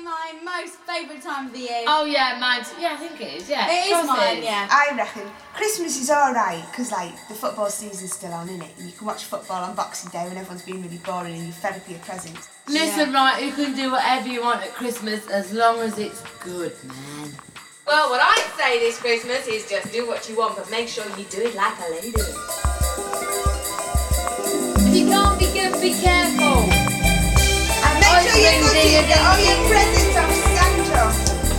my most favourite time of the year. Oh yeah, mine. Yeah, I think it is. Yeah, it is mine. Yeah. I reckon Christmas is alright because like the football season's still on, innit? And you can watch football on Boxing Day when everyone's been really boring and you've fed up your presents. Listen, right, you can do whatever you want at Christmas as long as it's good, man. Well, what I'd say this Christmas is just do what you want, but make sure you do it like a lady. If you can't be good, be careful. And make sure you're good to get all your presents off Santa.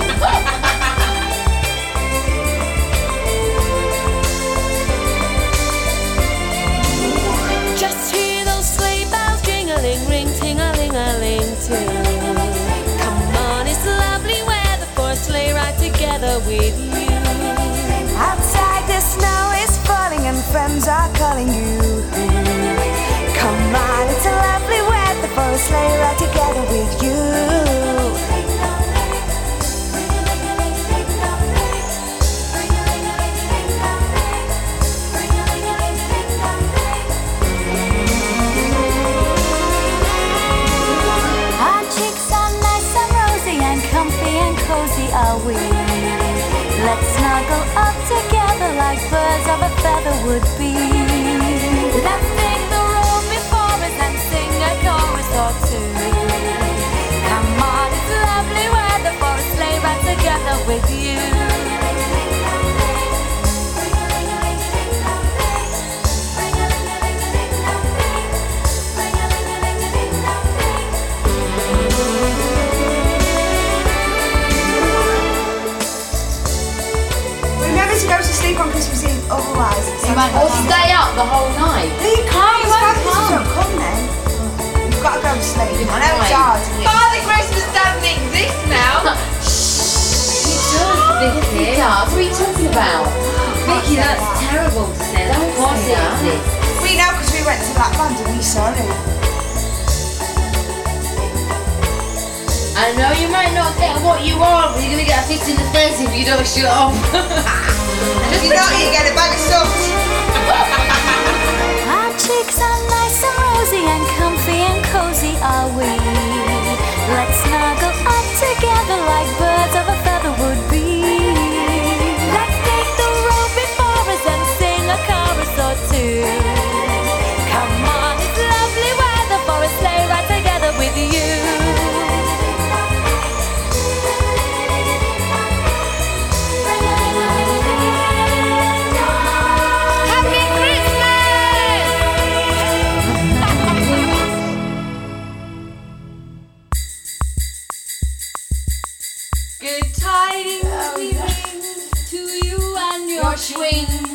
Just hear those sleigh bells jingling, ring, ting-a-ling-a-ling too. Come on, it's lovely weather for a sleigh ride together with you. Outside the snow is falling and friends are calling you. Come on, it's a lovely weather for a sleigh ride together with you. Our cheeks are nice and rosy and comfy and cozy are we. Let's snuggle up together like birds of a feather would be. Let's take the road before us and sing a chorus or two. Come on, it's lovely weather for a sleigh ride together with you. Remember to go to sleep on Christmas Eve, otherwise it's Or stay up the whole night. No, you can't. It's Christmas don't come then. You've got to go to sleep. I know it's hard. Father Christmas doesn't exist now. Vicky does. What are you talking about? Vicky, that's terrible to say. Of course it exists. We know because we went to Lapland and we saw it. I know you might not get what you want, but you're going to get a fist in the face if you don't shut up. If you don't, you get a bag of salt. Our cheeks are nice and rosy and comfy and cozy are we. Let's snuggle up together like birds of a feather would be. Let's take the road before us and sing a chorus or two. Come on, it's lovely weather for a sleigh ride together with you. Good tidings we bring to you and your Swing